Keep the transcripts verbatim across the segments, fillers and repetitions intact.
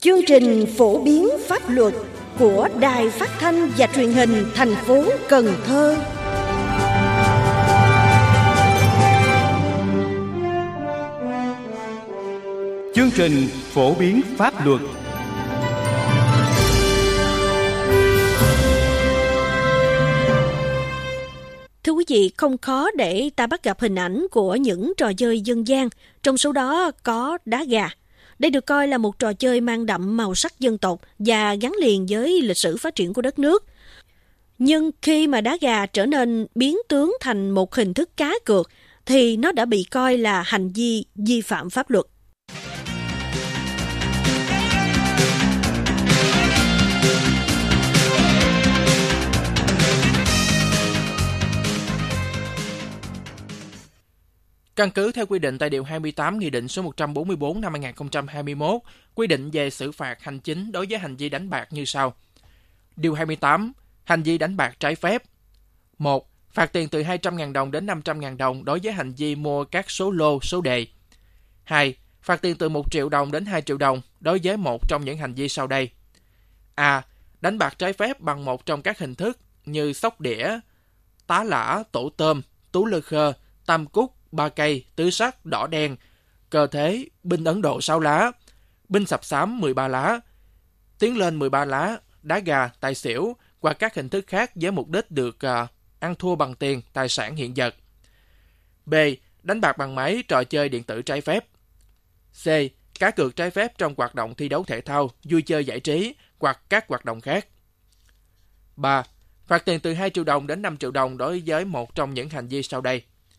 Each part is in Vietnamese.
Chương trình phổ biến pháp luật của Đài Phát thanh và Truyền hình thành phố Cần Thơ. Chương trình phổ biến pháp luật. Thưa quý vị, không khó để ta bắt gặp hình ảnh của những trò chơi dân gian, trong số đó có đá gà. Đây được coi là một trò chơi mang đậm màu sắc dân tộc và gắn liền với lịch sử phát triển của đất nước. Nhưng khi mà đá gà trở nên biến tướng thành một hình thức cá cược, thì nó đã bị coi là hành vi vi phạm pháp luật. Căn cứ theo quy định tại Điều hai mươi tám Nghị định số một trăm bốn mươi tư năm hai nghìn không trăm hai mươi mốt, quy định về xử phạt hành chính đối với hành vi đánh bạc như sau. Điều hai mươi tám. Hành vi đánh bạc trái phép. một. Phạt tiền từ hai trăm nghìn đồng đến năm trăm nghìn đồng đối với hành vi mua các số lô, số đề. hai. Phạt tiền từ một triệu đồng đến hai triệu đồng đối với một trong những hành vi sau đây. A. Đánh bạc trái phép bằng một trong các hình thức như sóc đĩa, tá lả, tổ tôm, tú lơ khơ, tam cúc, ba cây, tứ sắc, đỏ đen, cờ thế, binh Ấn Độ sáu lá, binh sập xám mười ba lá, tiến lên mười ba lá, đá gà, tài xỉu hoặc các hình thức khác với mục đích được uh, ăn thua bằng tiền, tài sản hiện vật. B. Đánh bạc bằng máy, trò chơi điện tử trái phép. C. Cá cược trái phép trong hoạt động thi đấu thể thao, vui chơi giải trí hoặc các hoạt động khác. ba. Phạt tiền từ hai triệu đồng đến năm triệu đồng đối với một trong những hành vi sau đây.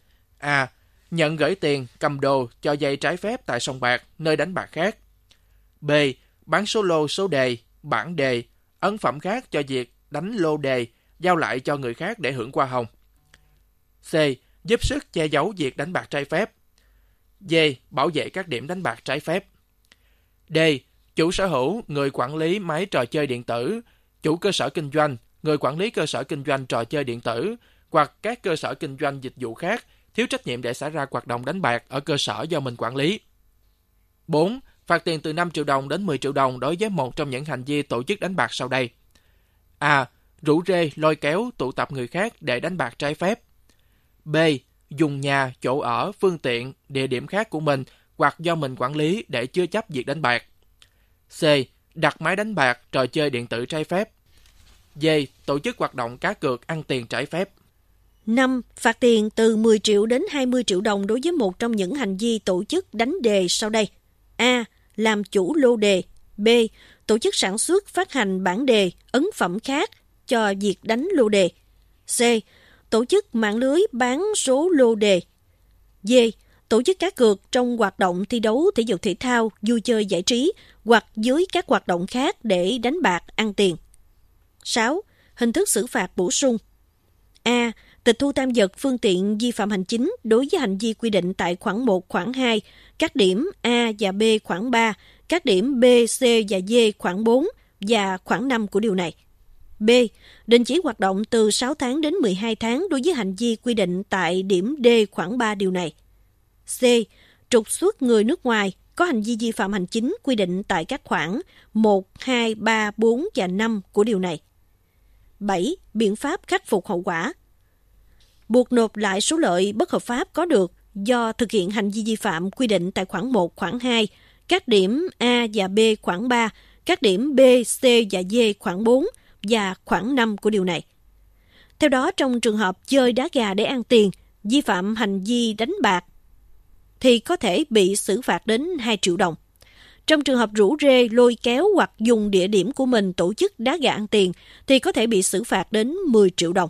A. Nhận gửi tiền, cầm đồ, cho vay trái phép tại sòng bạc, nơi đánh bạc khác. B. Bán số lô, số đề, bản đề, ấn phẩm khác cho việc đánh lô đề, giao lại cho người khác để hưởng hoa hồng. C. Giúp sức che giấu việc đánh bạc trái phép. D. Bảo vệ các điểm đánh bạc trái phép. D. Chủ sở hữu, người quản lý máy trò chơi điện tử, chủ cơ sở kinh doanh, người quản lý cơ sở kinh doanh trò chơi điện tử hoặc các cơ sở kinh doanh dịch vụ khác thiếu trách nhiệm để xảy ra hoạt động đánh bạc ở cơ sở do mình quản lý. bốn. Phạt tiền từ năm triệu đồng đến mười triệu đồng đối với một trong những hành vi tổ chức đánh bạc sau đây. A. Rủ rê, lôi kéo, tụ tập người khác để đánh bạc trái phép. B. Dùng nhà, chỗ ở, phương tiện, địa điểm khác của mình hoặc do mình quản lý để chứa chấp việc đánh bạc. C. Đặt máy đánh bạc, trò chơi điện tử trái phép. D. Tổ chức hoạt động cá cược ăn tiền trái phép. năm. Phạt tiền từ mười triệu đến hai mươi triệu đồng đối với một trong những hành vi tổ chức đánh đề sau đây. A. Làm chủ lô đề. B. Tổ chức sản xuất, phát hành bản đề, ấn phẩm khác cho việc đánh lô đề. C. Tổ chức mạng lưới bán số lô đề. D. Tổ chức cá cược trong hoạt động thi đấu thể dục thể thao, vui chơi giải trí hoặc dưới các hoạt động khác để đánh bạc ăn tiền. sáu. Hình thức xử phạt bổ sung. A. Tịch thu tạm vật phương tiện vi phạm hành chính đối với hành vi quy định tại khoản một, khoản hai, các điểm A và B khoản ba, các điểm B, C và D khoản bốn và khoản năm của điều này. B. Đình chỉ hoạt động từ sáu tháng đến mười hai tháng đối với hành vi quy định tại điểm D khoản ba điều này. C. Trục xuất người nước ngoài có hành vi vi phạm hành chính quy định tại các khoản một, hai, ba, bốn và năm của điều này. bảy. Biện pháp khắc phục hậu quả. Buộc nộp lại số lợi bất hợp pháp có được do thực hiện hành vi vi phạm quy định tại khoản một, khoản hai, các điểm A và B khoản ba, các điểm B, C và D khoản bốn và khoản năm của điều này. Theo đó, trong trường hợp chơi đá gà để ăn tiền, vi phạm hành vi đánh bạc, thì có thể bị xử phạt đến hai triệu đồng. Trong trường hợp rủ rê, lôi kéo hoặc dùng địa điểm của mình tổ chức đá gà ăn tiền, thì có thể bị xử phạt đến mười triệu đồng.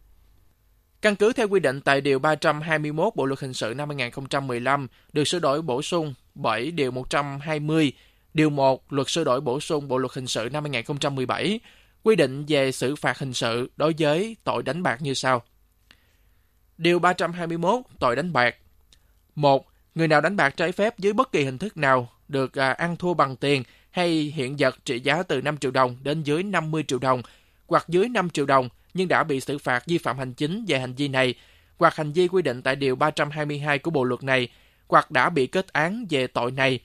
Căn cứ theo quy định tại Điều ba trăm hai mươi mốt Bộ Luật Hình sự năm hai nghìn không trăm mười lăm được sửa đổi bổ sung bởi Điều một trăm hai mươi, Điều một Luật sửa đổi bổ sung Bộ Luật Hình sự năm hai nghìn không trăm mười bảy, quy định về xử phạt hình sự đối với tội đánh bạc như sau. Điều ba trăm hai mươi mốt. Tội đánh bạc. một. Người nào đánh bạc trái phép dưới bất kỳ hình thức nào được à, ăn thua bằng tiền hay hiện vật trị giá từ năm triệu đồng đến dưới năm mươi triệu đồng hoặc dưới năm triệu đồng nhưng đã bị xử phạt vi phạm hành chính về hành vi này hoặc hành vi quy định tại Điều ba trăm hai mươi hai của Bộ Luật này hoặc đã bị kết án về tội này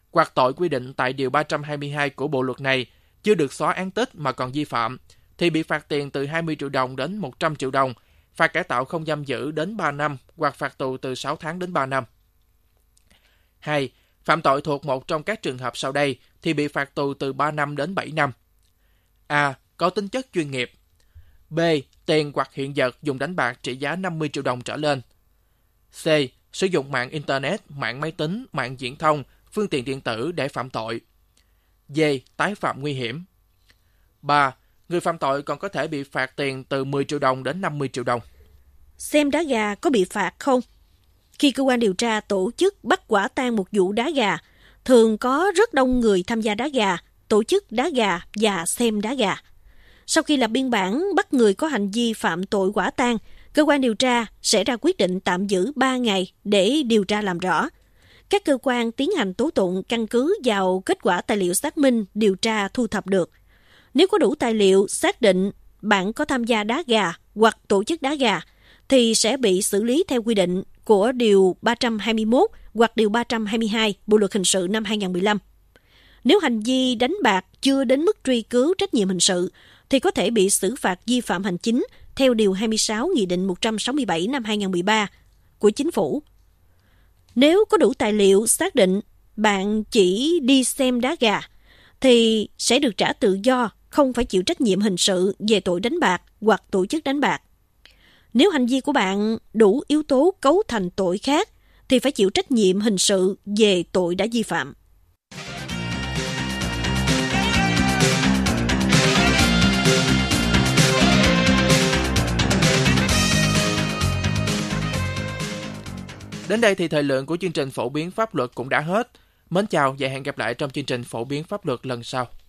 hoặc tội quy định tại Điều ba trăm hai mươi hai của Bộ luật này chưa được xóa án tích mà còn vi phạm, thì bị phạt tiền từ hai mươi triệu đồng đến một trăm triệu đồng, phạt cải tạo không giam giữ đến ba năm hoặc phạt tù từ sáu tháng đến ba năm. hai. Phạm tội thuộc một trong các trường hợp sau đây thì bị phạt tù từ ba năm đến bảy năm. A. Có tính chất chuyên nghiệp. B. Tiền hoặc hiện vật dùng đánh bạc trị giá năm mươi triệu đồng trở lên. C. Sử dụng mạng Internet, mạng máy tính, mạng viễn thông, phương tiện điện tử để phạm tội. D. Tái phạm nguy hiểm. ba. Người phạm tội còn có thể bị phạt tiền từ mười triệu đồng đến năm mươi triệu đồng. Xem đá gà có bị phạt không? Khi cơ quan điều tra tổ chức bắt quả tang một vụ đá gà, thường có rất đông người tham gia đá gà, tổ chức đá gà và xem đá gà. Sau khi lập biên bản bắt người có hành vi phạm tội quả tang, cơ quan điều tra sẽ ra quyết định tạm giữ ba ngày để điều tra làm rõ. Các cơ quan tiến hành tố tụng căn cứ vào kết quả tài liệu xác minh điều tra thu thập được. Nếu có đủ tài liệu xác định bạn có tham gia đá gà hoặc tổ chức đá gà, thì sẽ bị xử lý theo quy định của Điều ba trăm hai mươi mốt hoặc Điều ba trăm hai mươi hai Bộ Luật Hình sự năm hai không một lăm. Nếu hành vi đánh bạc chưa đến mức truy cứu trách nhiệm hình sự, thì có thể bị xử phạt vi phạm hành chính theo Điều hai mươi sáu Nghị định một trăm sáu mươi bảy năm hai không một ba của Chính phủ. Nếu có đủ tài liệu xác định bạn chỉ đi xem đá gà, thì sẽ được trả tự do, không phải chịu trách nhiệm hình sự về tội đánh bạc hoặc tổ chức đánh bạc. Nếu hành vi của bạn đủ yếu tố cấu thành tội khác, thì phải chịu trách nhiệm hình sự về tội đã vi phạm. Đến đây thì thời lượng của chương trình phổ biến pháp luật cũng đã hết. Mến chào và hẹn gặp lại trong chương trình phổ biến pháp luật lần sau.